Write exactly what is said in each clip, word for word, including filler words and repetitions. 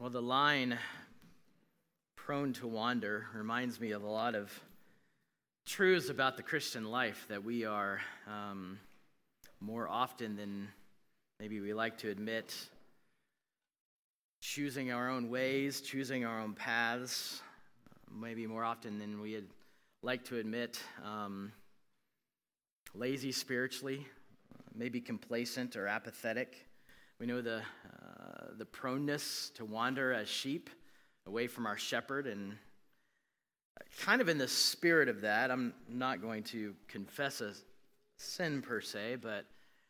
Well, the line prone to wander reminds me of a lot of truths about the Christian life that we are um, more often than maybe we like to admit, choosing our own ways, choosing our own paths, maybe more often than we'd like to admit, um, lazy spiritually, maybe complacent or apathetic. We know the uh, the proneness to wander as sheep away from our shepherd, and kind of in the spirit of that, I'm not going to confess a sin per se, but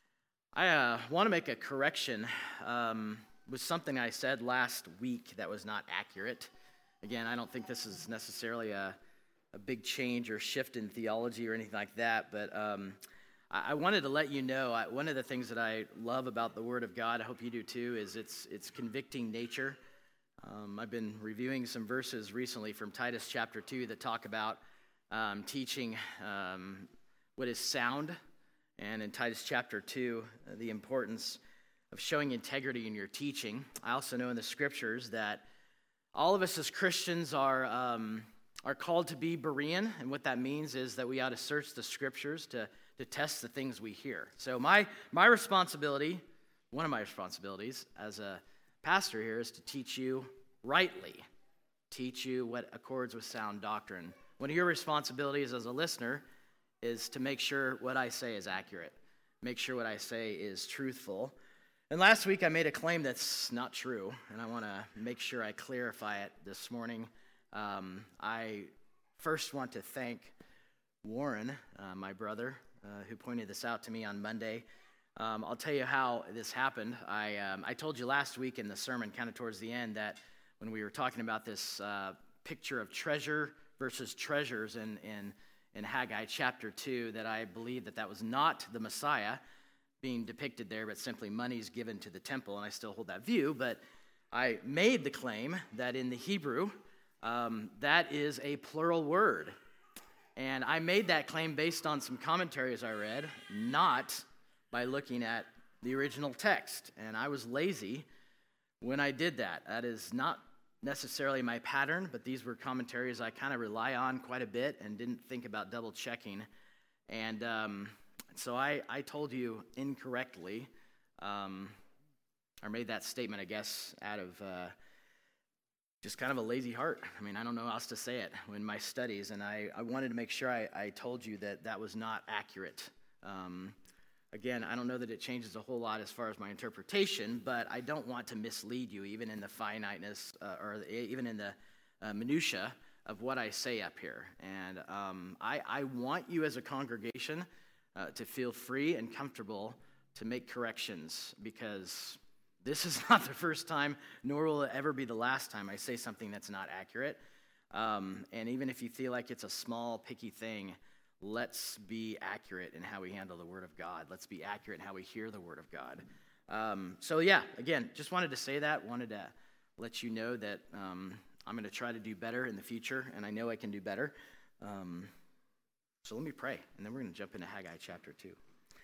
I uh, want to make a correction um, with something I said last week that was not accurate. Again, I don't think this is necessarily a, a big change or shift in theology or anything like that, but um, I wanted to let you know, I, one of the things that I love about the Word of God, I hope you do too, is its its convicting nature. Um, I've been reviewing some verses recently from Titus chapter two that talk about um, teaching um, what is sound, and in Titus chapter two, uh, the importance of showing integrity in your teaching. I also know in the Scriptures that all of us as Christians are um, are called to be Berean, and what that means is that we ought to search the Scriptures to to test the things we hear. So my my responsibility, one of my responsibilities as a pastor here is to teach you rightly, teach you what accords with sound doctrine. One of your responsibilities as a listener is to make sure what I say is accurate, make sure what I say is truthful. And last week I made a claim that's not true, and I want to make sure I clarify it this morning. Um, I first want to thank Warren, uh, my brother, Uh, who pointed this out to me on Monday. Um, I'll tell you how this happened. I um, I told you last week in the sermon, kind of towards the end, that when we were talking about this uh, picture of treasure versus treasures in, in, in Haggai chapter two, that I believe that that was not the Messiah being depicted there, but simply monies given to the temple, and I still hold that view. But I made the claim that in the Hebrew, um, that is a plural word. And I made that claim based on some commentaries I read, not by looking at the original text. And I was lazy when I did that. That is not necessarily my pattern, but these were commentaries I kind of rely on quite a bit and didn't think about double checking. And um, so I, I told you incorrectly, um, or made that statement, I guess, out of Uh, just kind of a lazy heart. I mean, I don't know how else to say it in my studies, and I, I wanted to make sure I, I told you that that was not accurate. Um, again, I don't know that it changes a whole lot as far as my interpretation, but I don't want to mislead you, even in the finiteness, uh, or even in the uh, minutia of what I say up here. And um, I, I want you as a congregation uh, to feel free and comfortable to make corrections, because this is not the first time, nor will it ever be the last time I say something that's not accurate. Um, and even if you feel like it's a small, picky thing, let's be accurate in how we handle the Word of God. Let's be accurate in how we hear the Word of God. Um, so yeah, again, just wanted to say that, wanted to let you know that um, I'm going to try to do better in the future, and I know I can do better. Um, so let me pray, and then we're going to jump into Haggai chapter two.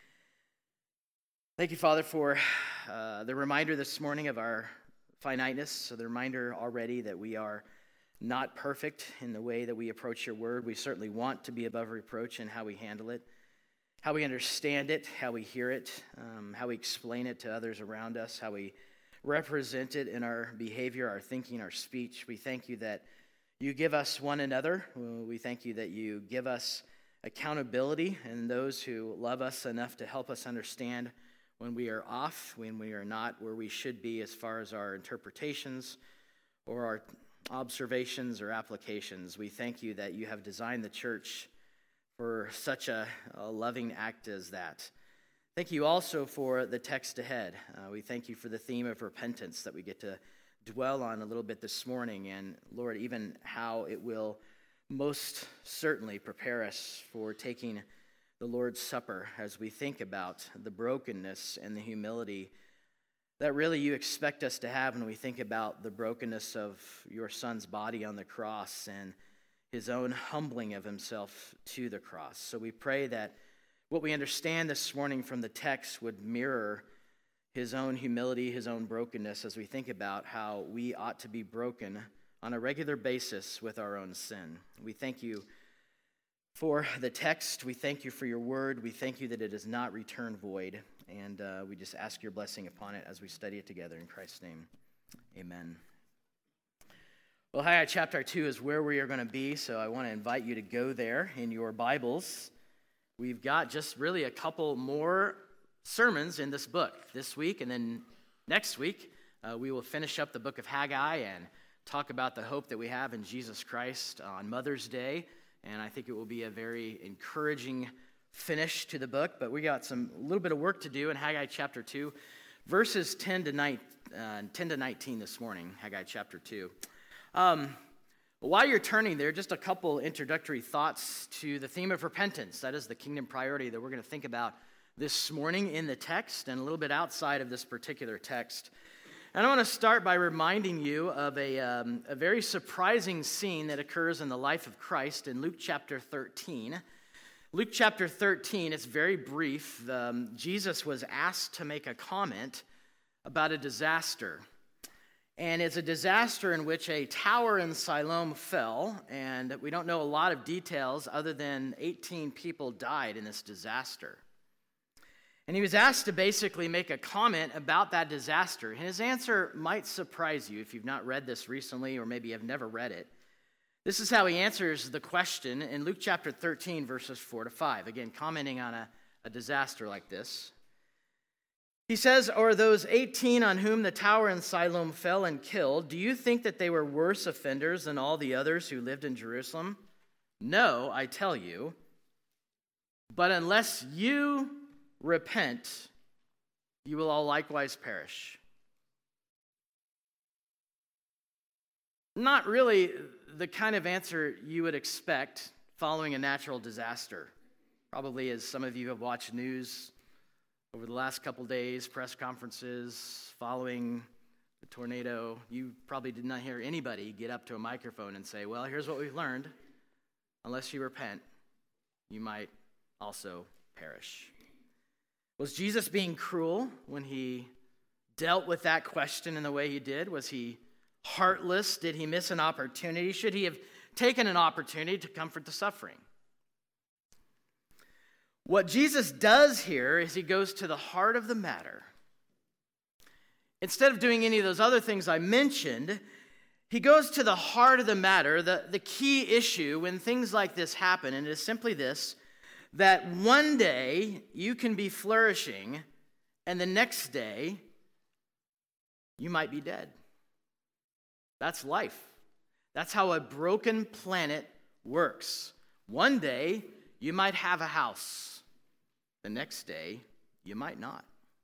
Thank you, Father, for uh, the reminder this morning of our finiteness, so the reminder already that we are not perfect in the way that we approach your word. We certainly want to be above reproach in how we handle it, how we understand it, how we hear it, um, how we explain it to others around us, how we represent it in our behavior, our thinking, our speech. We thank you that you give us one another. We thank you that you give us accountability and those who love us enough to help us understand when we are off, when we are not where we should be as far as our interpretations or our observations or applications. We thank you that you have designed the church for such a, a loving act as that. Thank you also for the text ahead. Uh, we thank you for the theme of repentance that we get to dwell on a little bit this morning, and Lord, even how it will most certainly prepare us for taking the Lord's Supper as we think about the brokenness and the humility that really you expect us to have when we think about the brokenness of your Son's body on the cross and his own humbling of himself to the cross. So we pray that what we understand this morning from the text would mirror his own humility, his own brokenness, as we think about how we ought to be broken on a regular basis with our own sin. We thank you for the text. We thank you for your word. We thank you that it does not return void. And uh, we just ask your blessing upon it as we study it together. In Christ's name, amen. Well, Haggai chapter two is where we are going to be, so I want to invite you to go there in your Bibles. We've got just really a couple more sermons in this book this week, and then next week uh, we will finish up the book of Haggai and talk about the hope that we have in Jesus Christ on Mother's Day, and I think it will be a very encouraging finish to the book, but we got some a little bit of work to do in Haggai chapter two, verses ten to nineteen this morning, Haggai chapter two. Um, while you're turning there, just a couple introductory thoughts to the theme of repentance. That is the kingdom priority that we're going to think about this morning in the text and a little bit outside of this particular text. And I want to start by reminding you of a, um, a very surprising scene that occurs in the life of Christ in Luke chapter thirteen. Luke chapter thirteen, it's very brief. Um, Jesus was asked to make a comment about a disaster. And it's a disaster in which a tower in Siloam fell, and we don't know a lot of details other than eighteen people died in this disaster. And he was asked to basically make a comment about that disaster. And his answer might surprise you if you've not read this recently or maybe have never read it. This is how he answers the question in Luke chapter thirteen, verses four to five. Again, commenting on a, a disaster like this. He says, "Or those eighteen on whom the tower in Siloam fell and killed, do you think that they were worse offenders than all the others who lived in Jerusalem? No, I tell you. But unless you repent, you will all likewise perish." Not really the kind of answer you would expect following a natural disaster. Probably as some of you have watched news over the last couple days, press conferences following the tornado, you probably did not hear anybody get up to a microphone and say, well, here's what we've learned. Unless you repent, you might also perish. Was Jesus being cruel when he dealt with that question in the way he did? Was he heartless? Did he miss an opportunity? Should he have taken an opportunity to comfort the suffering? What Jesus does here is he goes to the heart of the matter. Instead of doing any of those other things I mentioned, he goes to the heart of the matter, the, the key issue when things like this happen, and it is simply this, that one day you can be flourishing, and the next day you might be dead. That's life. That's how a broken planet works. One day you might have a house. The next day, you might not.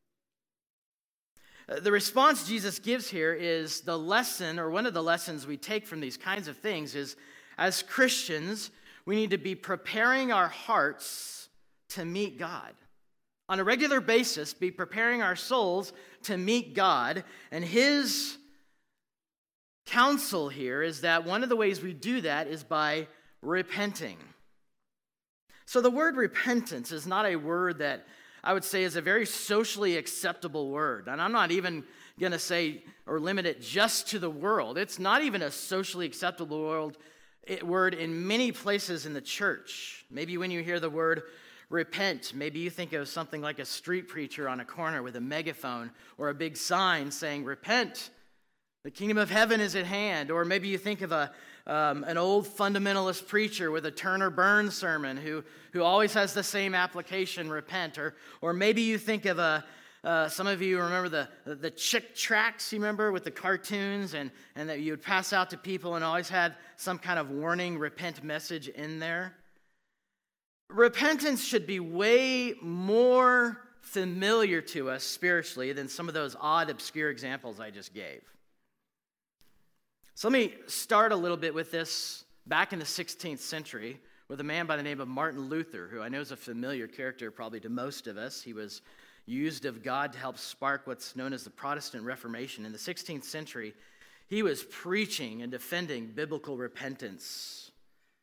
The response Jesus gives here is the lesson, or one of the lessons we take from these kinds of things is, as Christians, we need to be preparing our hearts to meet God. On a regular basis, be preparing our souls to meet God. And his counsel here is that one of the ways we do that is by repenting. So the word repentance is not a word that I would say is a very socially acceptable word. And I'm not even going to say or limit it just to the world. It's not even a socially acceptable world, it, word in many places in the church. Maybe when you hear the word repent, maybe you think of something like a street preacher on a corner with a megaphone or a big sign saying, "Repent, the kingdom of heaven is at hand." Or maybe you think of a Um, an old fundamentalist preacher with a Turner Burns sermon who, who always has the same application, repent. Or, or maybe you think of a, uh, some of you remember the, the, the Chick tracts, you remember, with the cartoons, and, and that you would pass out to people and always had some kind of warning, repent message in there. Repentance should be way more familiar to us spiritually than some of those odd, obscure examples I just gave. So let me start a little bit with this. Back in the sixteenth century, with a man by the name of Martin Luther, who I know is a familiar character probably to most of us. He was used of God to help spark what's known as the Protestant Reformation. In the sixteenth century, he was preaching and defending biblical repentance.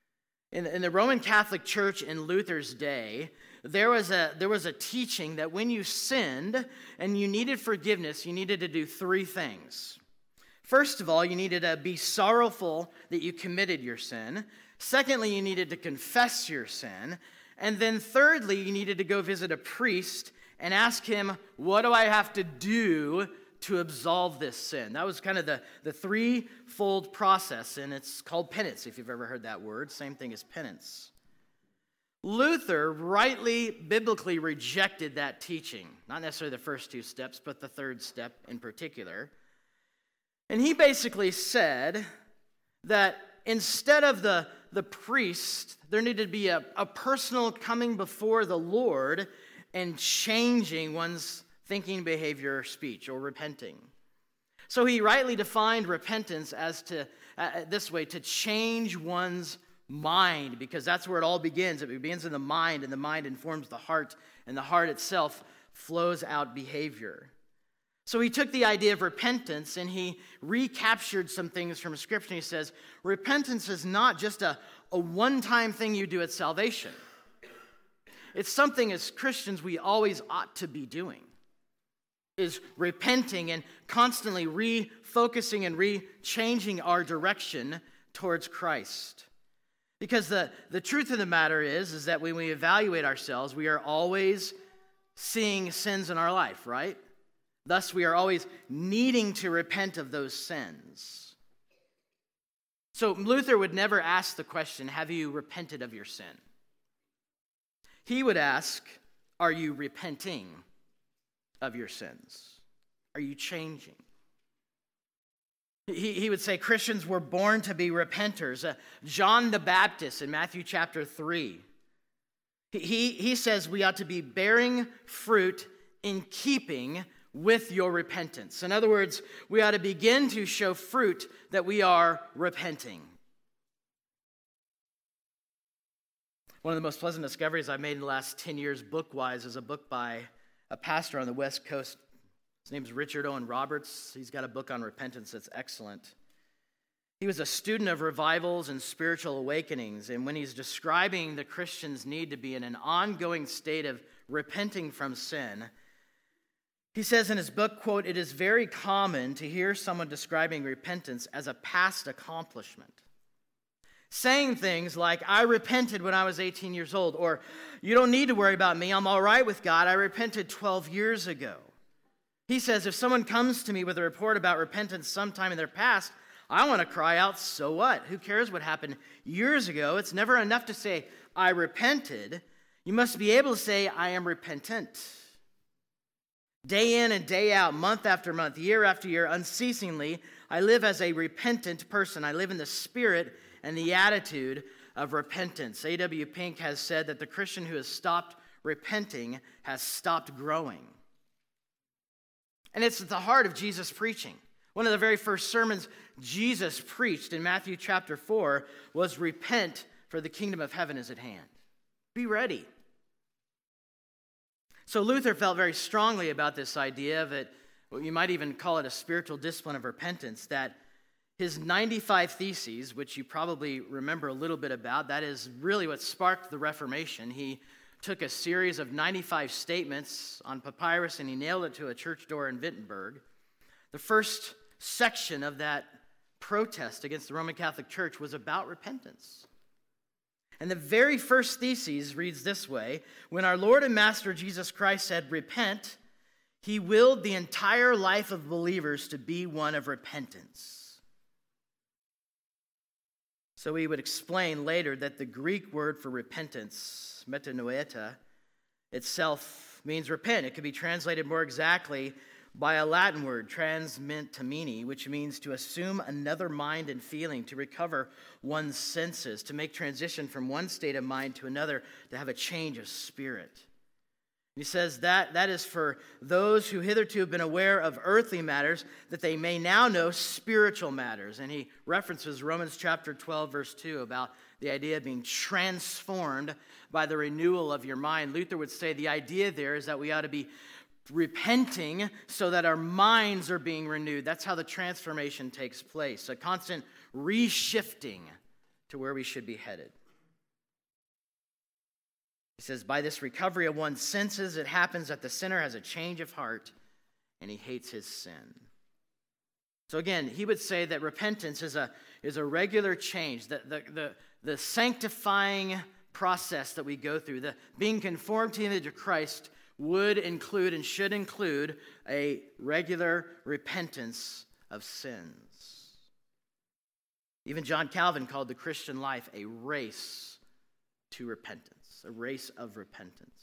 In, in the Roman Catholic Church in Luther's day, there was a there was a teaching that when you sinned and you needed forgiveness, you needed to do three things. First of all, you needed to be sorrowful that you committed your sin. Secondly, you needed to confess your sin. And then thirdly, you needed to go visit a priest and ask him, what do I have to do to absolve this sin? That was kind of the, the threefold process, and it's called penance, if you've ever heard that word. Same thing as penance. Luther rightly, biblically rejected that teaching. Not necessarily the first two steps, but the third step in particular. And he basically said that instead of the, the priest, there needed to be a, a personal coming before the Lord and changing one's thinking, behavior, speech, or repenting. So he rightly defined repentance as to uh, this way, to change one's mind, because that's where it all begins. It begins in the mind, and the mind informs the heart, and the heart itself flows out behavior. So he took the idea of repentance and he recaptured some things from Scripture. He says, repentance is not just a, a one-time thing you do at salvation. It's something as Christians we always ought to be doing, is repenting and constantly refocusing and re-changing our direction towards Christ. Because the, the truth of the matter is, is that when we evaluate ourselves, we are always seeing sins in our life, right? Thus, we are always needing to repent of those sins. So Luther would never ask the question, have you repented of your sin? He would ask, are you repenting of your sins? Are you changing? He, he would say Christians were born to be repenters. Uh, John the Baptist in Matthew chapter three, he, he, he says we ought to be bearing fruit in keeping with your repentance. In other words, we ought to begin to show fruit that we are repenting. One of the most pleasant discoveries I've made in the last ten years book-wise is a book by a pastor on the West Coast. His name's Richard Owen Roberts. He's got a book on repentance that's excellent. He was a student of revivals and spiritual awakenings, and when he's describing the Christian's need to be in an ongoing state of repenting from sin, he says in his book, quote, "It is very common to hear someone describing repentance as a past accomplishment. Saying things like, I repented when I was eighteen years old, or you don't need to worry about me, I'm all right with God, I repented twelve years ago. He says, if someone comes to me with a report about repentance sometime in their past, I want to cry out, so what? Who cares what happened years ago? It's never enough to say, I repented. You must be able to say, I am repentant. Day in and day out, month after month, year after year, unceasingly, I live as a repentant person. I live in the spirit and the attitude of repentance. A W Pink has said that the Christian who has stopped repenting has stopped growing. And it's at the heart of Jesus' preaching. One of the very first sermons Jesus preached in Matthew chapter four was, repent, for the kingdom of heaven is at hand. Be ready. So Luther felt very strongly about this idea of it, well, you might even call it a spiritual discipline of repentance, that his ninety-five Theses, which you probably remember a little bit about, that is really what sparked the Reformation. He took a series of ninety-five statements on papyrus and he nailed it to a church door in Wittenberg. The first section of that protest against the Roman Catholic Church was about repentance. And the very first thesis reads this way: when our Lord and Master Jesus Christ said, repent, he willed the entire life of believers to be one of repentance. So we would explain later that the Greek word for repentance, metanoia, itself means repent. It could be translated more exactly by a Latin word, transmentamini, which means to assume another mind and feeling, to recover one's senses, to make transition from one state of mind to another, to have a change of spirit. He says that that is for those who hitherto have been aware of earthly matters, that they may now know spiritual matters. And he references Romans chapter twelve, verse two, about the idea of being transformed by the renewal of your mind. Luther would say the idea there is that we ought to be repenting so that our minds are being renewed. That's how the transformation takes place, a constant reshifting to where we should be headed. He says, by this recovery of one's senses, it happens that the sinner has a change of heart and he hates his sin. So again, he would say that repentance is a, is a regular change, the, the, the, the sanctifying process that we go through, the being conformed to the image of Christ would include and should include a regular repentance of sins. Even John Calvin called the Christian life a race to repentance, a race of repentance.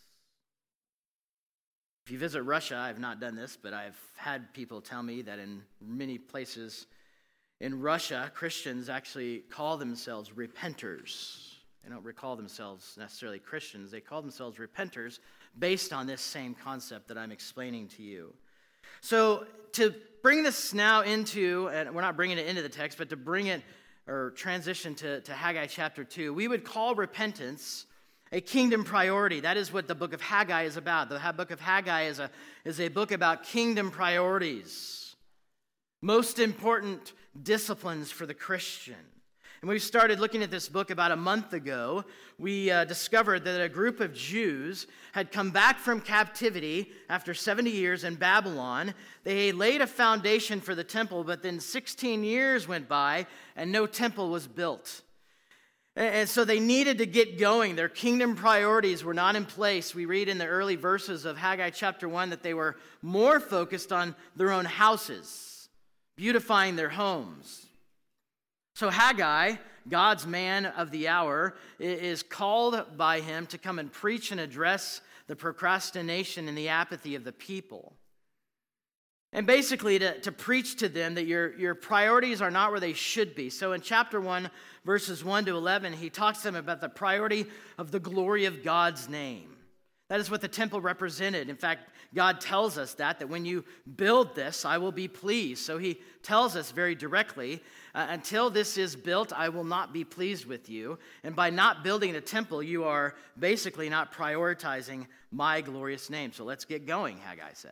If you visit Russia, I've not done this, but I've had people tell me that in many places in Russia, Christians actually call themselves repenters. They don't recall themselves necessarily Christians. They call themselves repenters based on this same concept that I'm explaining to you. So to bring this now into, and we're not bringing it into the text, but to bring it or transition to, to Haggai chapter two, we would call repentance a kingdom priority. That is what the book of Haggai is about. The book of Haggai is a, is a book about kingdom priorities, most important disciplines for the Christian. And we started looking at this book about a month ago. We uh, discovered that a group of Jews had come back from captivity after seventy years in Babylon. They laid a foundation for the temple, but then sixteen years went by and no temple was built. And so they needed to get going. Their kingdom priorities were not in place. We read in the early verses of Haggai chapter one that they were more focused on their own houses, beautifying their homes. So Haggai, God's man of the hour, is called by him to come and preach and address the procrastination and the apathy of the people. And basically to, to preach to them that your, your priorities are not where they should be. So in chapter one, verses one to eleven, he talks to them about the priority of the glory of God's name. That is what the temple represented. In fact, God tells us that, that when you build this, I will be pleased. So he tells us very directly, uh, until this is built, I will not be pleased with you. And by not building a temple, you are basically not prioritizing my glorious name. So let's get going, Haggai said.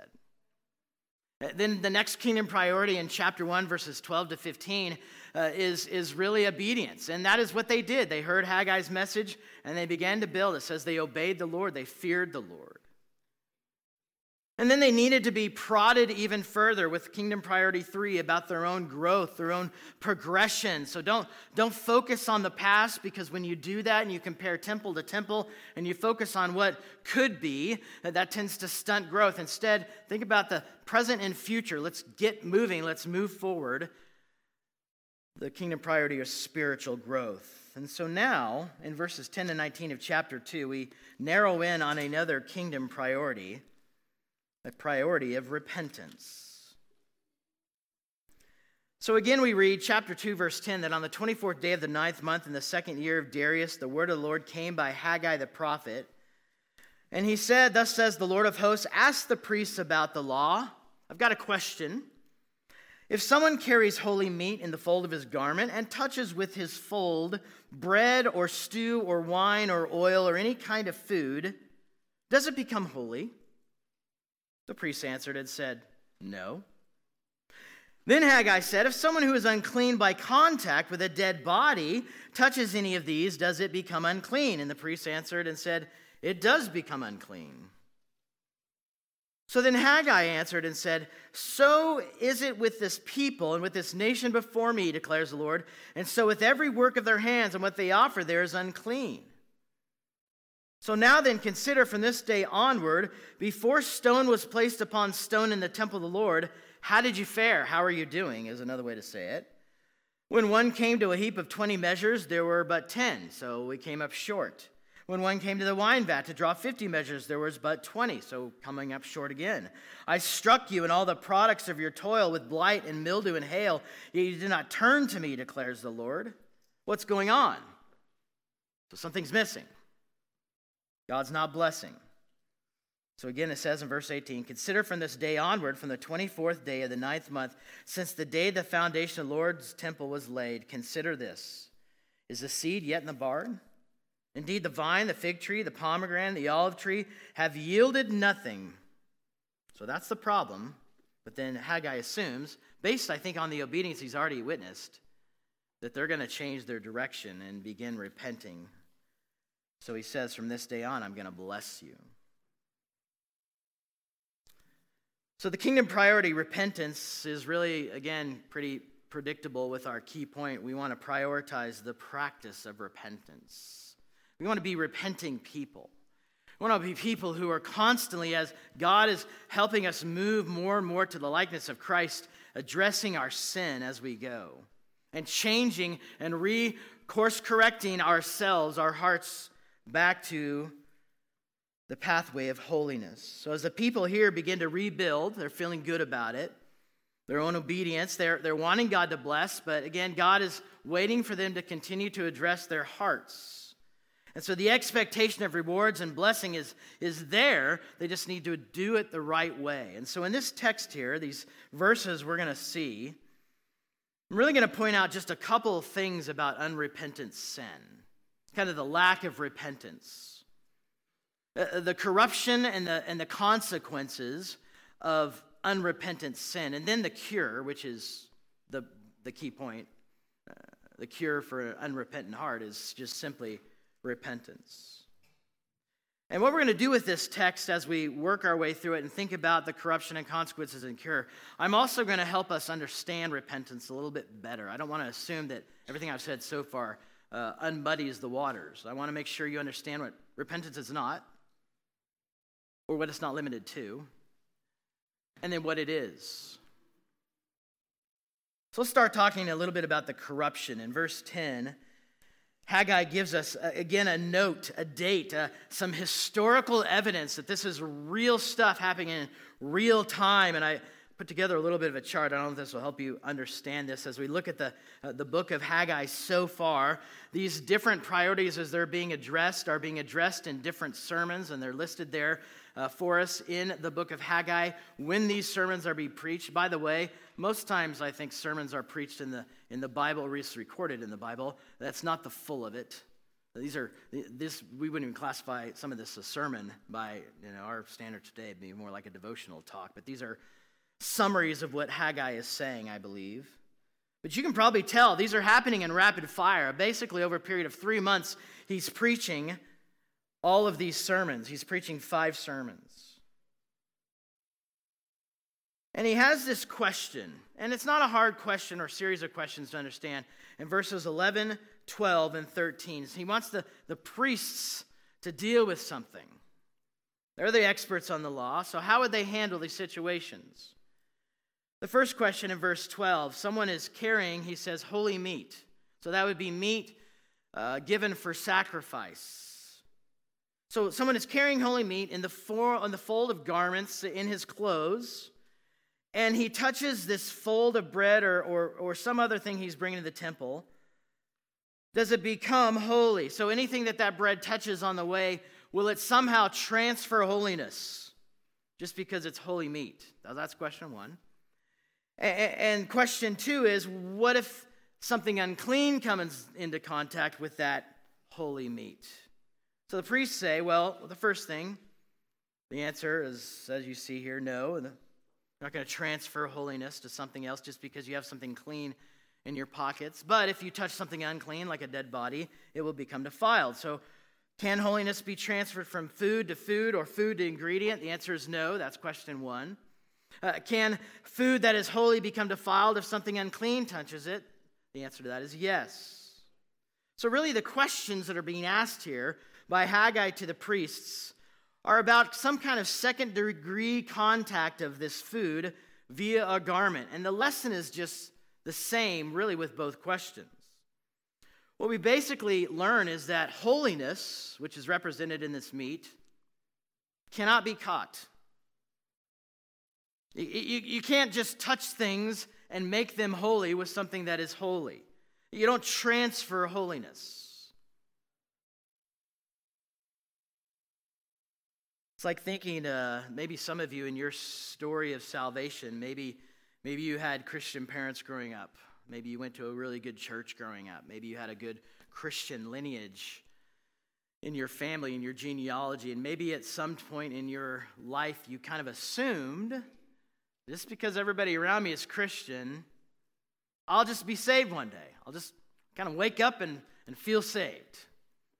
Then the next kingdom priority in chapter one, verses twelve to fifteen, uh, is, is really obedience. And that is what they did. They heard Haggai's message, and they began to build. It says they obeyed the Lord. They feared the Lord. And then they needed to be prodded even further with kingdom priority three about their own growth, their own progression. So don't, don't focus on the past, because when you do that and you compare temple to temple and you focus on what could be, that tends to stunt growth. Instead, think about the present and future. Let's get moving. Let's move forward. The kingdom priority is spiritual growth. And so now, in verses ten to nineteen of chapter two, we narrow in on another kingdom priority, a priority of repentance. So again, we read chapter two, verse ten, that on the twenty-fourth day of the ninth month in the second year of Darius, the word of the Lord came by Haggai the prophet. And he said, thus says the Lord of hosts, ask the priests about the law. I've got a question. If someone carries holy meat in the fold of his garment and touches with his fold bread or stew or wine or oil or any kind of food, does it become holy? The priest answered and said, no. Then Haggai said, if someone who is unclean by contact with a dead body touches any of these, does it become unclean? And the priest answered and said, it does become unclean. So then Haggai answered and said, so is it with this people and with this nation before me, declares the Lord, and so with every work of their hands and what they offer there is unclean. So now then, consider from this day onward, before stone was placed upon stone in the temple of the Lord, how did you fare? How are you doing, is another way to say it. When one came to a heap of twenty measures, there were but ten, so we came up short. When one came to the wine vat to draw fifty measures, there was but twenty, so coming up short again. I struck you and all the products of your toil with blight and mildew and hail, yet you did not turn to me, declares the Lord. What's going on? So something's missing. God's not blessing. So again, it says in verse eighteen, consider from this day onward, from the twenty-fourth day of the ninth month, since the day the foundation of the Lord's temple was laid, consider this. Is the seed yet in the barn? Indeed, the vine, the fig tree, the pomegranate, the olive tree have yielded nothing. So that's the problem. But then Haggai assumes, based, I think, on the obedience he's already witnessed, that they're going to change their direction and begin repenting. So he says, from this day on, I'm going to bless you. So the kingdom priority, repentance, is really, again, pretty predictable with our key point. We want to prioritize the practice of repentance. We want to be repenting people. We want to be people who are constantly, as God is helping us move more and more to the likeness of Christ, addressing our sin as we go, and changing and re-course correcting ourselves, our hearts, back to the pathway of holiness. So as the people here begin to rebuild, they're feeling good about it, their own obedience, they're, they're wanting God to bless, but again, God is waiting for them to continue to address their hearts. And so the expectation of rewards and blessing is, is there. They just need to do it the right way. And so in this text here, these verses we're going to see, I'm really going to point out just a couple of things about unrepentant sin, kind of the lack of repentance, uh, the corruption and the, and the consequences of unrepentant sin, and then the cure, which is the, the key point. Uh, the cure for an unrepentant heart is just simply repentance. And what we're going to do with this text as we work our way through it and think about the corruption and consequences and cure, I'm also going to help us understand repentance a little bit better. I don't want to assume that everything I've said so far uh, unmuddies the waters. I want to make sure you understand what repentance is not, or what it's not limited to, and then what it is. So let's start talking a little bit about the corruption. In verse ten, Haggai gives us, uh, again, a note, a date, uh, some historical evidence that this is real stuff happening in real time. And I put together a little bit of a chart. I don't know if this will help you understand this. As we look at the, uh, the book of Haggai so far, these different priorities as they're being addressed are being addressed in different sermons, and they're listed there uh, for us in the book of Haggai when these sermons are being preached. By the way, most times I think sermons are preached in the in the Bible, or it's recorded in the Bible. That's not the full of it. These are this we wouldn't even classify some of this a sermon by you know our standards today. It'd be more like a devotional talk. But these are summaries of what Haggai is saying, I believe. But you can probably tell these are happening in rapid fire. Basically, over a period of three months, he's preaching all of these sermons. He's preaching five sermons. And he has this question, and it's not a hard question or series of questions to understand. In verses eleven, twelve, and thirteen, he wants the, the priests to deal with something. They're the experts on the law, so how would they handle these situations? The first question in verse twelve, someone is carrying, he says, holy meat. So that would be meat uh, given for sacrifice. So someone is carrying holy meat in the for, on the fold of garments in his clothes, and he touches this fold of bread or, or, or some other thing he's bringing to the temple. Does it become holy? So anything that that bread touches on the way, will it somehow transfer holiness just because it's holy meat? Now, that's question one. And question two is, what if something unclean comes into contact with that holy meat? So the priests say, well, the first thing, the answer is, as you see here, no. You're not going to transfer holiness to something else just because you have something clean in your pockets. But if you touch something unclean, like a dead body, it will become defiled. So can holiness be transferred from food to food or food to ingredient? The answer is no. That's question one. Uh, can food that is holy become defiled if something unclean touches it? The answer to that is yes. So really the questions that are being asked here by Haggai to the priests are about some kind of second degree contact of this food via a garment. And the lesson is just the same really with both questions. What we basically learn is that holiness, which is represented in this meat, cannot be caught. You, you, you can't just touch things and make them holy with something that is holy. You don't transfer holiness. It's like thinking, uh, maybe some of you in your story of salvation, maybe, maybe you had Christian parents growing up. Maybe you went to a really good church growing up. Maybe you had a good Christian lineage in your family, in your genealogy. And maybe at some point in your life, you kind of assumed, just because everybody around me is Christian, I'll just be saved one day. I'll just kind of wake up and, and feel saved.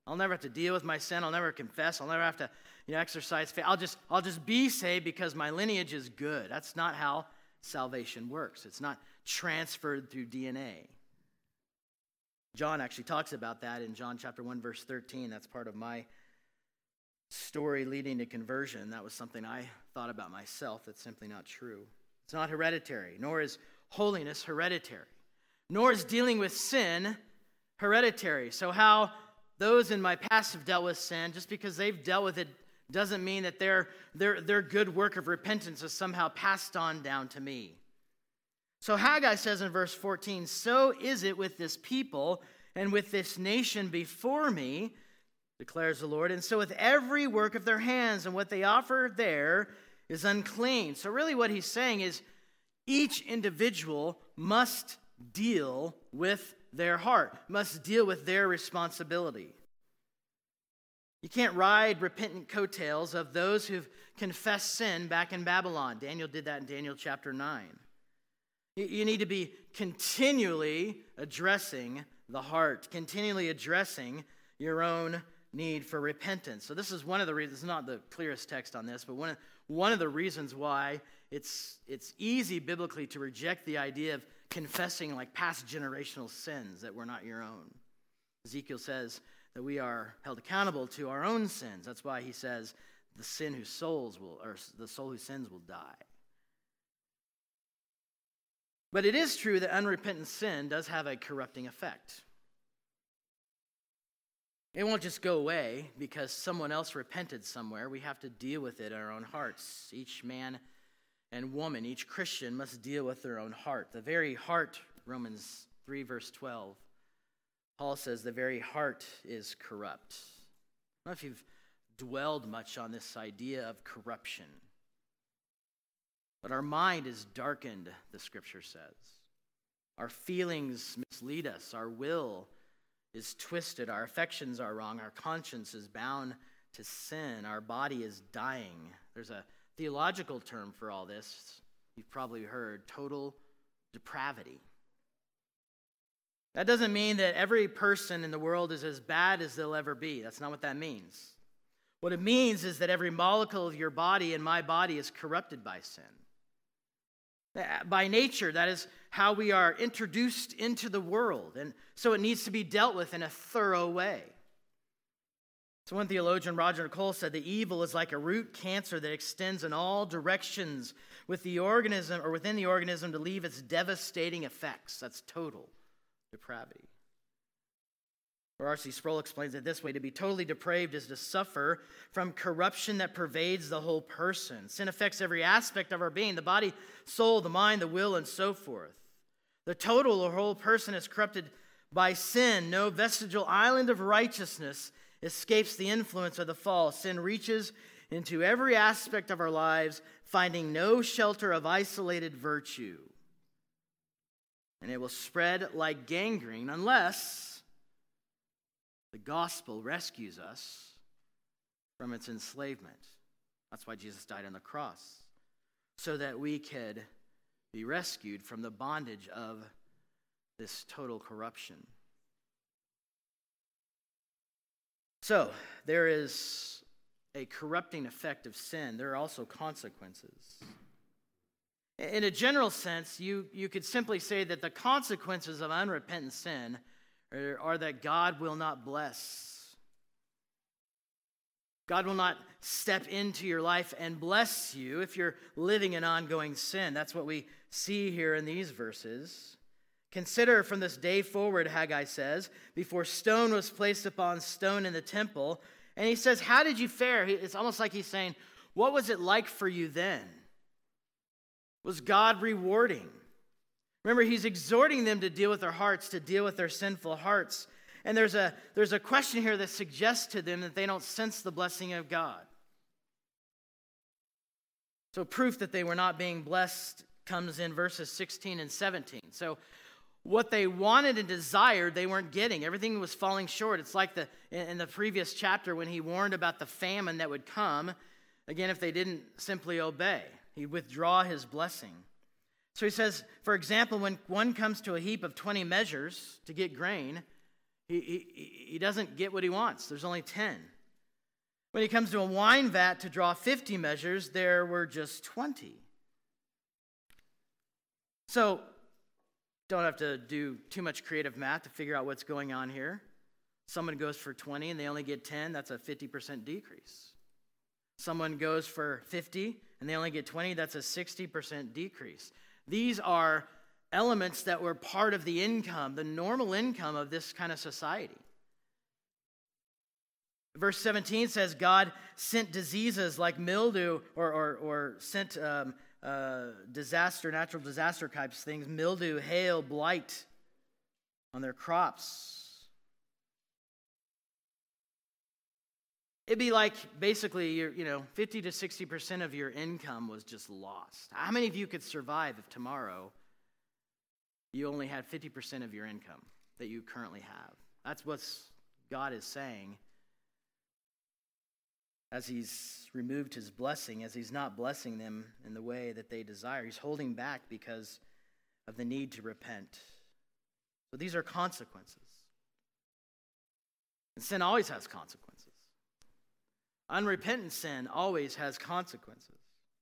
I'll never have to deal with my sin. I'll never confess. I'll never have to, you know, exercise faith. I'll just, I'll just be saved because my lineage is good. That's not how salvation works. It's not transferred through D N A. John actually talks about that in John chapter one, verse thirteen. That's part of my story leading to conversion. That was something I thought about myself. That's simply not true. It's not hereditary, nor is holiness hereditary, nor is dealing with sin hereditary. So how those in my past have dealt with sin, just because they've dealt with it doesn't mean that their, their, their good work of repentance is somehow passed on down to me. So Haggai says in verse fourteen, so is it with this people and with this nation before me, declares the Lord, and so with every work of their hands, and what they offer there is unclean. So really what he's saying is each individual must deal with their heart, must deal with their responsibility. You can't ride repentant coattails of those who've confessed sin back in Babylon. Daniel did that in Daniel chapter nine. You need to be continually addressing the heart, continually addressing your own need for repentance. So this is one of the reasons, it's not the clearest text on this, but one of, one of the reasons why it's, it's easy biblically to reject the idea of confessing like past generational sins that were not your own. Ezekiel says that we are held accountable to our own sins. That's why he says the sin whose souls will, or the soul who sins will die. But it is true that unrepentant sin does have a corrupting effect. It won't just go away because someone else repented somewhere. We have to deal with it in our own hearts. Each man and woman, each Christian must deal with their own heart. The very heart, Romans three, verse twelve, Paul says the very heart is corrupt. I don't know if you've dwelled much on this idea of corruption. But our mind is darkened, the scripture says. Our feelings mislead us. Our will is twisted. Our affections are wrong. Our conscience is bound to sin. Our body is dying. There's a theological term for all this. You've probably heard total depravity. That doesn't mean that every person in the world is as bad as they'll ever be. That's not what that means. What it means is that every molecule of your body and my body is corrupted by sin. By nature, that is how we are introduced into the world, and so it needs to be dealt with in a thorough way. So one theologian, Roger Cole, said the evil is like a root cancer that extends in all directions with the organism or within the organism to leave its devastating effects. That's total depravity. Or R C Sproul explains it this way: to be totally depraved is to suffer from corruption that pervades the whole person. Sin affects every aspect of our being, the body, soul, the mind, the will, and so forth. The total or whole person is corrupted by sin. No vestigial island of righteousness escapes the influence of the fall. Sin reaches into every aspect of our lives, finding no shelter of isolated virtue. And it will spread like gangrene unless the gospel rescues us from its enslavement. That's why Jesus died on the cross, so that we could be rescued from the bondage of this total corruption. So, there is a corrupting effect of sin. There are also consequences. In a general sense, you, you could simply say that the consequences of unrepentant sin are, are that God will not bless. God will not step into your life and bless you if you're living in ongoing sin. That's what we see here in these verses. Consider from this day forward, Haggai says, before stone was placed upon stone in the temple. And he says, how did you fare? It's almost like he's saying, what was it like for you then? Was God rewarding? Remember, he's exhorting them to deal with their hearts, to deal with their sinful hearts. And there's a, there's a question here that suggests to them that they don't sense the blessing of God. So proof that they were not being blessed comes in verses sixteen and seventeen. So what they wanted and desired, they weren't getting. Everything was falling short. It's like the in the previous chapter when he warned about the famine that would come, again, if they didn't simply obey. He'd withdraw his blessing. So he says, for example, when one comes to a heap of twenty measures to get grain, he, he, he doesn't get what he wants. There's only ten. When he comes to a wine vat to draw fifty measures, there were just twenty. So, don't have to do too much creative math to figure out what's going on here. Someone goes for twenty and they only get ten, that's a fifty percent decrease. Someone goes for fifty and they only get twenty, that's a sixty percent decrease. These are elements that were part of the income, the normal income of this kind of society. Verse seventeen says, God sent diseases like mildew or, or, or sent um, uh, disaster, natural disaster types things, mildew, hail, blight on their crops. It'd be like basically, your, you know, fifty to sixty percent of your income was just lost. How many of you could survive if tomorrow you only had fifty percent of your income that you currently have? That's what God is saying as he's removed his blessing, as he's not blessing them in the way that they desire. He's holding back because of the need to repent. So these are consequences. And sin always has consequences. Unrepentant sin always has consequences.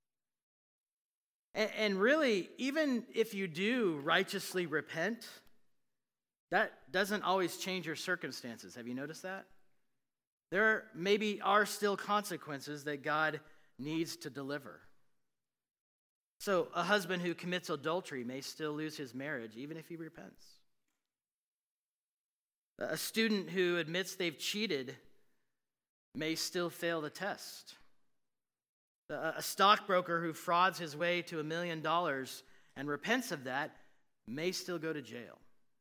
And, and really, even if you do righteously repent, that doesn't always change your circumstances. Have you noticed that? There maybe are still consequences that God needs to deliver. So a husband who commits adultery may still lose his marriage even if he repents. A student who admits they've cheated may still fail the test. A stockbroker who frauds his way to a million dollars and repents of that may still go to jail.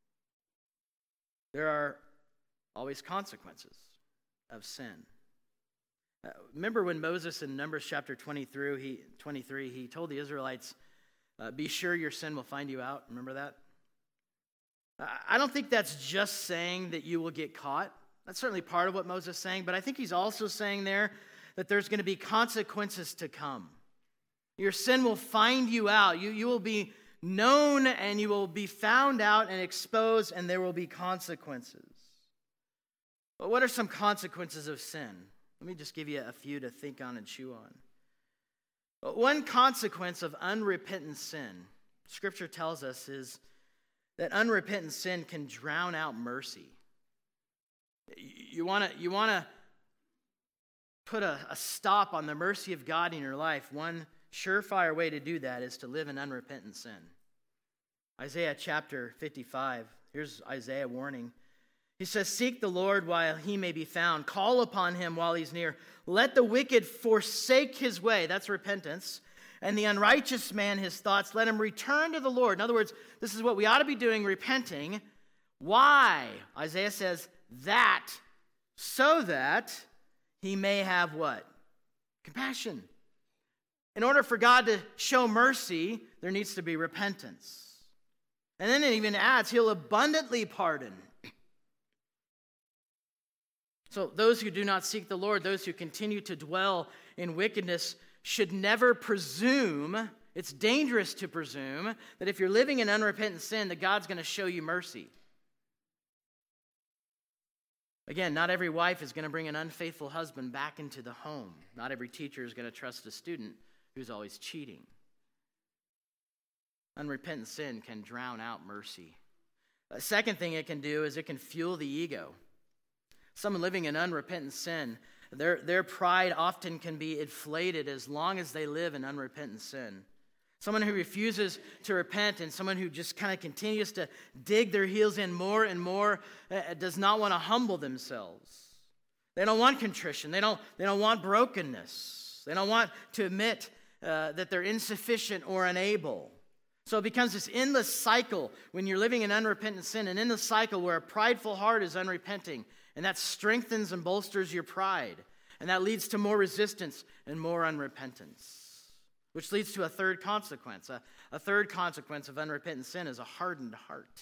There are always consequences of sin. Uh, remember when Moses in Numbers chapter twenty-three, he, twenty-three, he told the Israelites, uh, be sure your sin will find you out. Remember that? I don't think that's just saying that you will get caught. That's certainly part of what Moses is saying, but I think he's also saying there that there's going to be consequences to come. Your sin will find you out. You, you will be known and you will be found out and exposed, and there will be consequences. But what are some consequences of sin? Let me just give you a few to think on and chew on. But one consequence of unrepentant sin, Scripture tells us, is that unrepentant sin can drown out mercy. You want to you want to put a, a stop on the mercy of God in your life. One surefire way to do that is to live in unrepentant sin. Isaiah chapter fifty-five, here's Isaiah warning. He says, seek the Lord while he may be found. Call upon him while he's near. Let the wicked forsake his way. That's repentance. And the unrighteous man his thoughts. Let him return to the Lord. In other words, this is what we ought to be doing, repenting. Why? Isaiah says, that, so that he may have what? Compassion. In order for God to show mercy, there needs to be repentance. And then it even adds, he'll abundantly pardon. So those who do not seek the Lord, those who continue to dwell in wickedness, should never presume, it's dangerous to presume, that if you're living in unrepentant sin, that God's going to show you mercy. Again, not every wife is going to bring an unfaithful husband back into the home. Not every teacher is going to trust a student who's always cheating. Unrepentant sin can drown out mercy. A second thing it can do is it can fuel the ego. Someone living in unrepentant sin, their, their pride often can be inflated as long as they live in unrepentant sin. Someone who refuses to repent and someone who just kind of continues to dig their heels in more and more uh, does not want to humble themselves. They don't want contrition. They don't, they don't want brokenness. They don't want to admit uh, that they're insufficient or unable. So it becomes this endless cycle when you're living in unrepentant sin, an endless cycle where a prideful heart is unrepenting. And that strengthens and bolsters your pride. And that leads to more resistance and more unrepentance. Which leads to a third consequence. A, a third consequence of unrepentant sin is a hardened heart.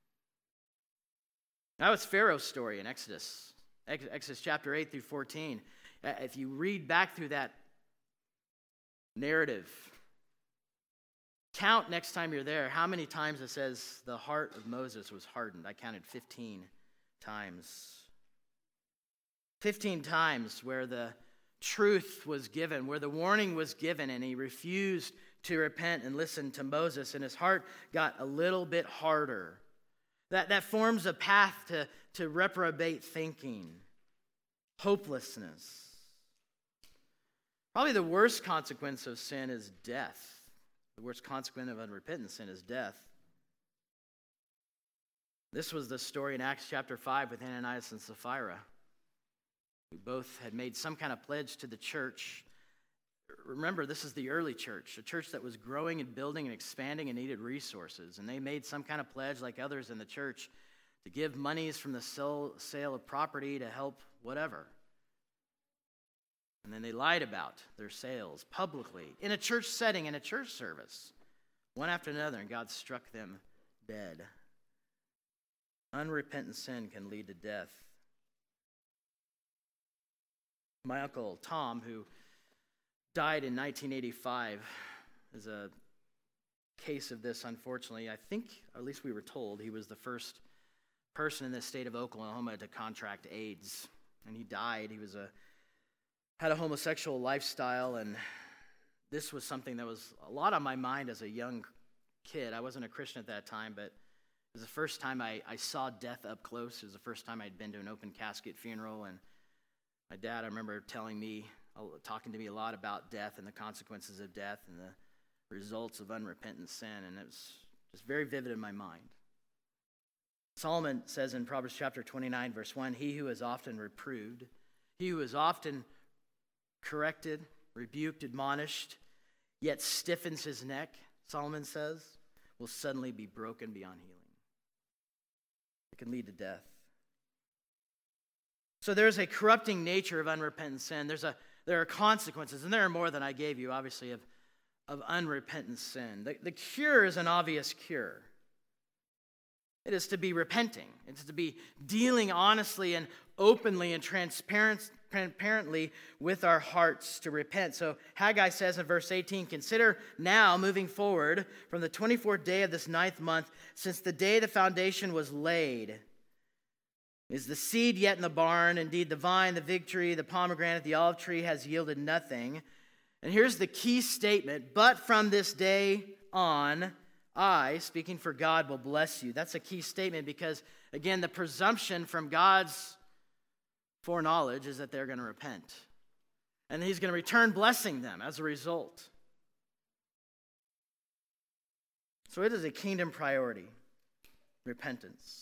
That was Pharaoh's story in Exodus. Exodus chapter eight through fourteen. If you read back through that narrative, count next time you're there how many times it says the heart of Moses was hardened. I counted fifteen. times. Fifteen times where the truth was given, where the warning was given, and he refused to repent and listen to Moses, and his heart got a little bit harder. That, that forms a path to, to reprobate thinking, hopelessness. Probably the worst consequence of sin is death. The worst consequence of unrepentant sin is death. This was the story in Acts chapter five with Ananias and Sapphira, who both had made some kind of pledge to the church. Remember, this is the early church, a church that was growing and building and expanding and needed resources. And they made some kind of pledge, like others in the church, to give monies from the sale of property to help whatever. And then they lied about their sales publicly in a church setting, in a church service, one after another, and God struck them dead. Unrepentant sin can lead to death. My uncle Tom, who died in nineteen eighty-five, is a case of this, unfortunately. I think, or at least we were told, he was the first person in the state of Oklahoma to contract AIDS. And he died. He was a had a homosexual lifestyle, and this was something that was a lot on my mind as a young kid. I wasn't a Christian at that time, but it was the first time I, I saw death up close. It was the first time I'd been to an open casket funeral, and my dad, I remember telling me, talking to me a lot about death and the consequences of death and the results of unrepentant sin, and it was just very vivid in my mind. Solomon says in Proverbs chapter twenty-nine, verse one, "He who is often reproved, he who is often corrected, rebuked, admonished, yet stiffens his neck," Solomon says, "will suddenly be broken beyond healing." It can lead to death. So there's a corrupting nature of unrepentant sin. There's a there are consequences, and there are more than I gave you, obviously, of, of unrepentant sin. The, the cure is an obvious cure. It is to be repenting. It's to be dealing honestly and openly and transparent, transparently with our hearts to repent. So Haggai says in verse eighteen, "Consider now, moving forward, from the twenty-fourth day of this ninth month, since the day the foundation was laid, is the seed yet in the barn? Indeed, the vine, the fig tree, the pomegranate, the olive tree has yielded nothing." And here's the key statement: "But from this day on, I," speaking for God, "will bless you." That's a key statement because, again, the presumption from God's foreknowledge is that they're going to repent. And he's going to return blessing them as a result. So it is a kingdom priority, repentance.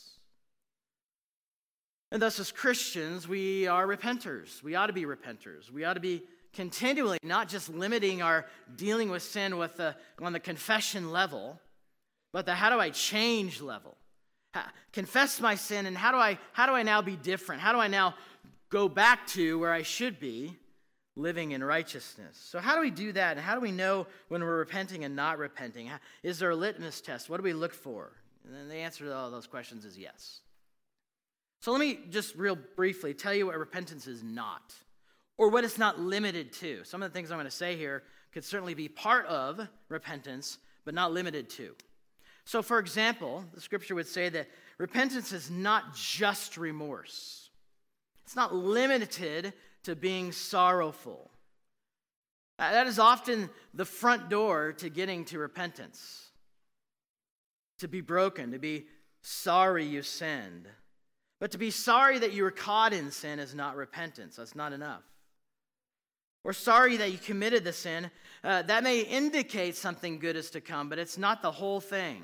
And thus, as Christians, we are repenters. We ought to be repenters. We ought to be continually not just limiting our dealing with sin with the, on the confession level, but the how do I change level. How, confess my sin, and how do I how do I now be different? How do I now go back to where I should be, living in righteousness? So how do we do that? And how do we know when we're repenting and not repenting? Is there a litmus test? What do we look for? And then the answer to all those questions is yes. So let me just real briefly tell you what repentance is not, or what it's not limited to. Some of the things I'm going to say here could certainly be part of repentance, but not limited to. So, for example, the scripture would say that repentance is not just remorse. It's not limited to being sorrowful. That is often the front door to getting to repentance. To be broken, to be sorry you sinned. But to be sorry that you were caught in sin is not repentance. That's not enough. Or sorry that you committed the sin. Uh, that may indicate something good is to come, but it's not the whole thing.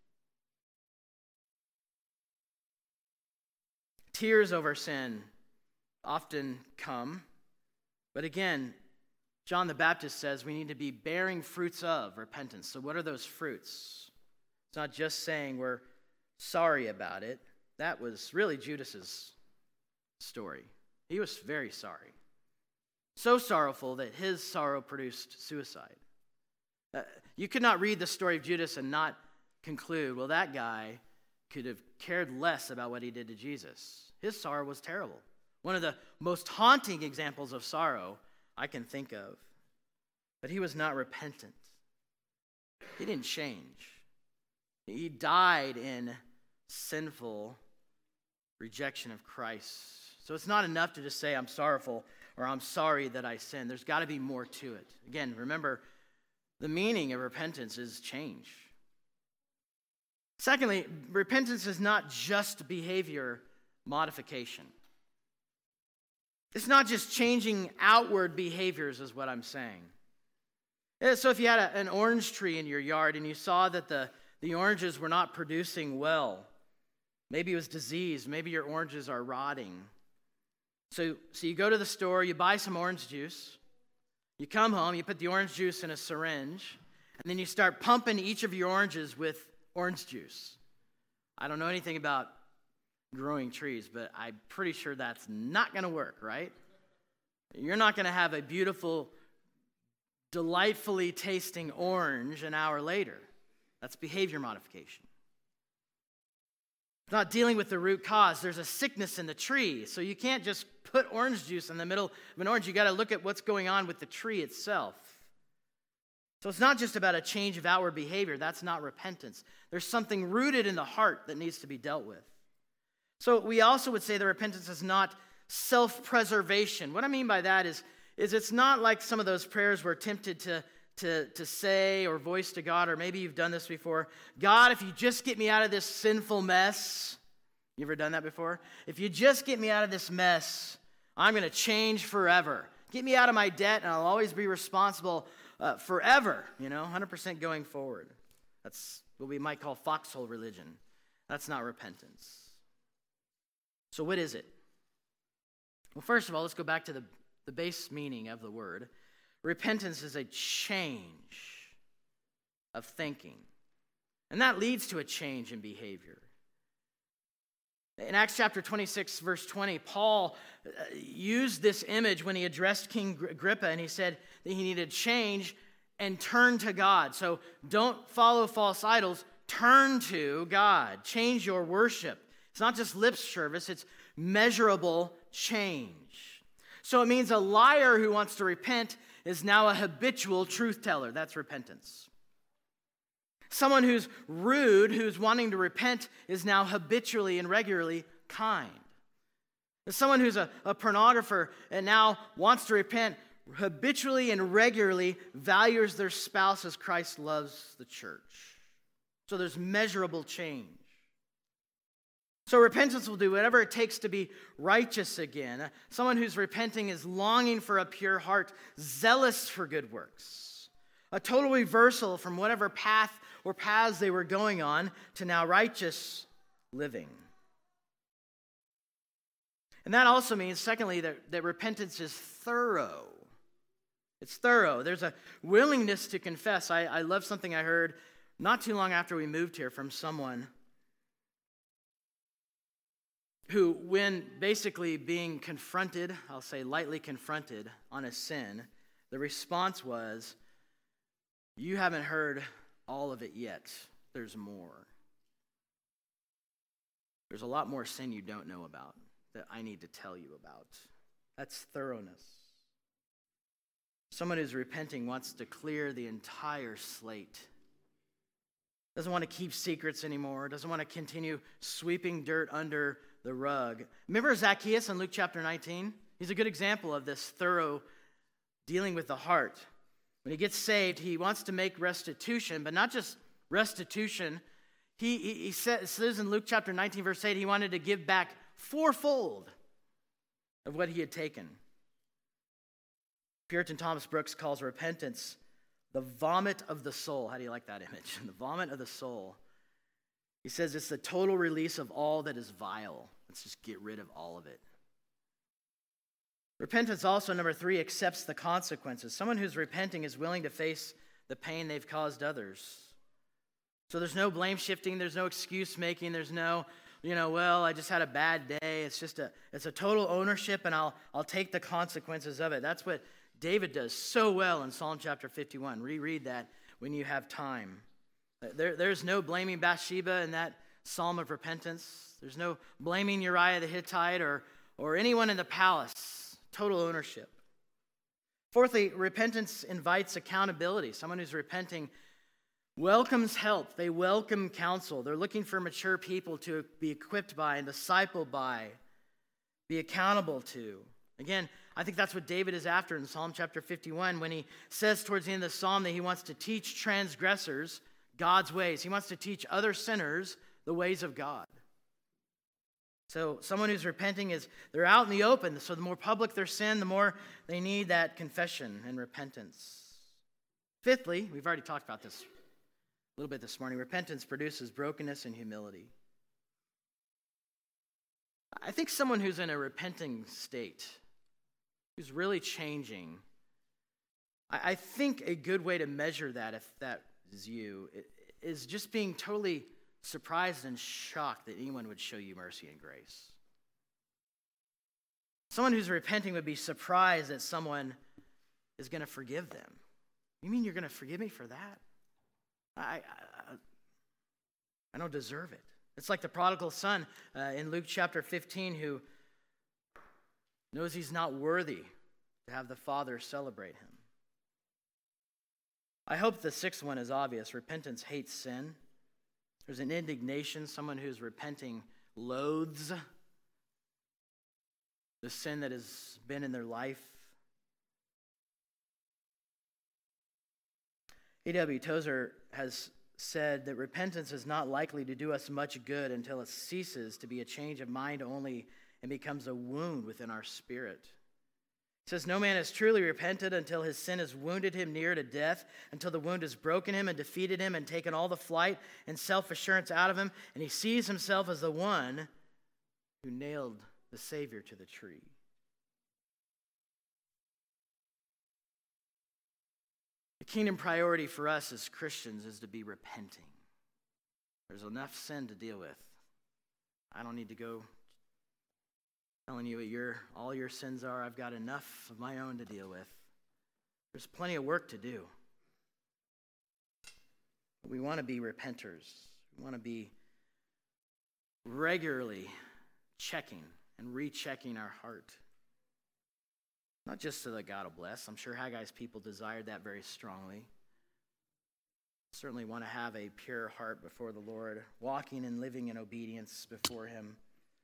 Tears over sin often come. But again, John the Baptist says we need to be bearing fruits of repentance. So what are those fruits? It's not just saying we're sorry about it. That was really Judas's story. He was very sorry. So sorrowful that his sorrow produced suicide. Uh, you could not read the story of Judas and not conclude, well, that guy could have cared less about what he did to Jesus. His sorrow was terrible. One of the most haunting examples of sorrow I can think of. But he was not repentant. He didn't change. He died in sinful rejection of Christ. So it's not enough to just say, I'm sorrowful, or I'm sorry that I sinned. There's got to be more to it. Again, remember, the meaning of repentance is change. Secondly, repentance is not just behavior modification. It's not just changing outward behaviors, is what I'm saying. So if you had a, an orange tree in your yard and you saw that the, the oranges were not producing well, maybe it was disease, maybe your oranges are rotting. So, so you go to the store, you buy some orange juice, you come home, you put the orange juice in a syringe, and then you start pumping each of your oranges with orange juice. I don't know anything about growing trees, but I'm pretty sure that's not going to work, right? You're not going to have a beautiful, delightfully tasting orange an hour later. That's behavior modification. It's not dealing with the root cause. There's a sickness in the tree, so you can't just put orange juice in the middle of an orange. You got to look at what's going on with the tree itself. So it's not just about a change of outward behavior. That's not repentance. There's something rooted in the heart that needs to be dealt with. So we also would say that repentance is not self-preservation. What I mean by that is, is it's not like some of those prayers we're tempted to, to, to say or voice to God, or maybe you've done this before. God, if you just get me out of this sinful mess. You ever done that before? If you just get me out of this mess, I'm going to change forever. Get me out of my debt, and I'll always be responsible uh, forever, you know, one hundred percent going forward. That's what we might call foxhole religion. That's not repentance. So what is it? Well, first of all, let's go back to the, the base meaning of the word. Repentance is a change of thinking. And that leads to a change in behavior. In Acts chapter twenty-six, verse twenty, Paul used this image when he addressed King Agrippa, and he said that he needed change and turn to God. So don't follow false idols, turn to God. Change your worship. It's not just lip service, it's measurable change. So it means a liar who wants to repent is now a habitual truth teller. That's repentance. Someone who's rude, who's wanting to repent, is now habitually and regularly kind. Someone who's a, a pornographer and now wants to repent, habitually and regularly values their spouse as Christ loves the church. So there's measurable change. So repentance will do whatever it takes to be righteous again. Someone who's repenting is longing for a pure heart, zealous for good works. A total reversal from whatever path or paths they were going on to now righteous living. And that also means, secondly, that, that repentance is thorough. It's thorough. There's a willingness to confess. I, I love something I heard not too long after we moved here from someone who, when basically being confronted, I'll say lightly confronted on a sin, the response was, "You haven't heard all of it yet. There's more. There's a lot more sin you don't know about that I need to tell you about." That's thoroughness. Someone who's repenting wants to clear the entire slate. Doesn't want to keep secrets anymore. Doesn't want to continue sweeping dirt under the rug. Remember Zacchaeus in Luke chapter nineteen? He's a good example of this thorough dealing with the heart. When he gets saved, he wants to make restitution, but not just restitution. He, he, he says in Luke chapter nineteen, verse eight, he wanted to give back fourfold of what he had taken. Puritan Thomas Brooks calls repentance the vomit of the soul. How do you like that image? The vomit of the soul. He says it's the total release of all that is vile. Let's just get rid of all of it. Repentance also, number three, accepts the consequences. Someone who's repenting is willing to face the pain they've caused others. So there's no blame shifting, there's no excuse making, there's no, you know, well, I just had a bad day. It's just a it's a total ownership, and I'll I'll take the consequences of it. That's what David does so well in Psalm chapter fifty-one. Reread that when you have time. There, there's no blaming Bathsheba in that psalm of repentance. There's no blaming Uriah the Hittite or, or anyone in the palace. Total ownership. Fourthly, repentance invites accountability. Someone who's repenting welcomes help. They welcome counsel. They're looking for mature people to be equipped by and discipled by, be accountable to. Again, I think that's what David is after in Psalm chapter fifty-one when he says towards the end of the psalm that he wants to teach transgressors God's ways. He wants to teach other sinners the ways of God. So someone who's repenting is, they're out in the open. So the more public their sin, the more they need that confession and repentance. Fifthly, we've already talked about this a little bit this morning. Repentance produces brokenness and humility. I think someone who's in a repenting state, who's really changing, I, I think a good way to measure that, if that is you, is just being totally surprised and shocked that anyone would show you mercy and grace. Someone who's repenting would be surprised that someone is going to forgive them. You mean you're going to forgive me for that? I, I, I don't deserve it. It's like the prodigal son uh, in Luke chapter fifteen who knows he's not worthy to have the Father celebrate him. I hope the sixth one is obvious. Repentance hates sin. There's an indignation. Someone who's repenting loathes the sin that has been in their life. A W Tozer has said that repentance is not likely to do us much good until it ceases to be a change of mind only and becomes a wound within our spirit. It says, no man has truly repented until his sin has wounded him near to death, until the wound has broken him and defeated him and taken all the flight and self-assurance out of him, and he sees himself as the one who nailed the Savior to the tree. The kingdom priority for us as Christians is to be repenting. There's enough sin to deal with. I don't need to go telling you what your all your sins are. I've got enough of my own to deal with. There's plenty of work to do. But we want to be repenters. We want to be regularly checking and rechecking our heart. Not just so that God will bless. I'm sure Haggai's people desired that very strongly. Certainly want to have a pure heart before the Lord, walking and living in obedience before him.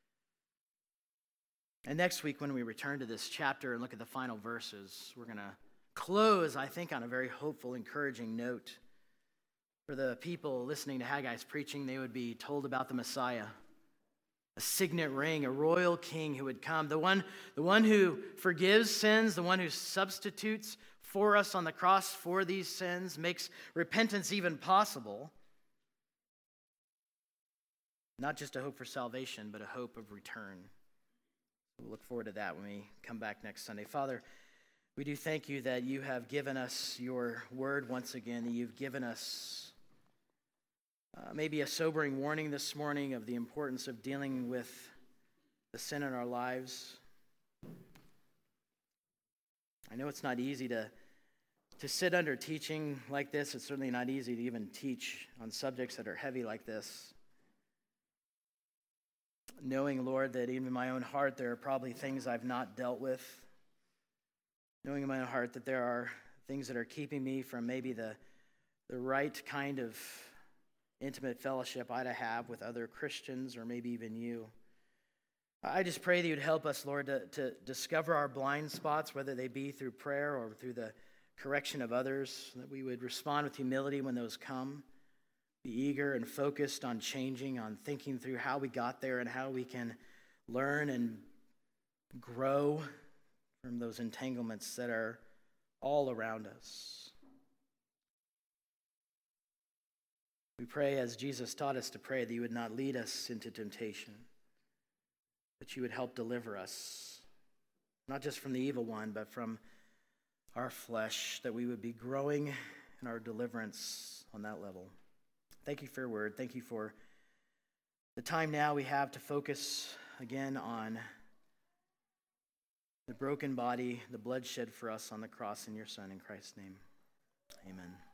And next week, when we return to this chapter and look at the final verses, we're going to close, I think, on a very hopeful, encouraging note. For the people listening to Haggai's preaching, they would be told about the Messiah, a signet ring, a royal king who would come, the one, the one who forgives sins, the one who substitutes for us on the cross for these sins, makes repentance even possible. Not just a hope for salvation, but a hope of return. We'll look forward to that when we come back next Sunday. Father, we do thank you that you have given us your word once again, that you've given us uh, maybe a sobering warning this morning of the importance of dealing with the sin in our lives. I know it's not easy to, to sit under teaching like this. It's certainly not easy to even teach on subjects that are heavy like this. Knowing, Lord, that even in my own heart there are probably things I've not dealt with. Knowing in my own heart that there are things that are keeping me from maybe the, the right kind of intimate fellowship I'd have with other Christians or maybe even you. I just pray that you'd help us, Lord, to, to discover our blind spots, whether they be through prayer or through the correction of others, that we would respond with humility when those come. Be eager and focused on changing, on thinking through how we got there and how we can learn and grow from those entanglements that are all around us. We pray, as Jesus taught us to pray, that you would not lead us into temptation, that you would help deliver us, not just from the evil one, but from our flesh, that we would be growing in our deliverance on that level. Thank you for your word. Thank you for the time now we have to focus again on the broken body, the blood shed for us on the cross in your Son, in Christ's name. Amen.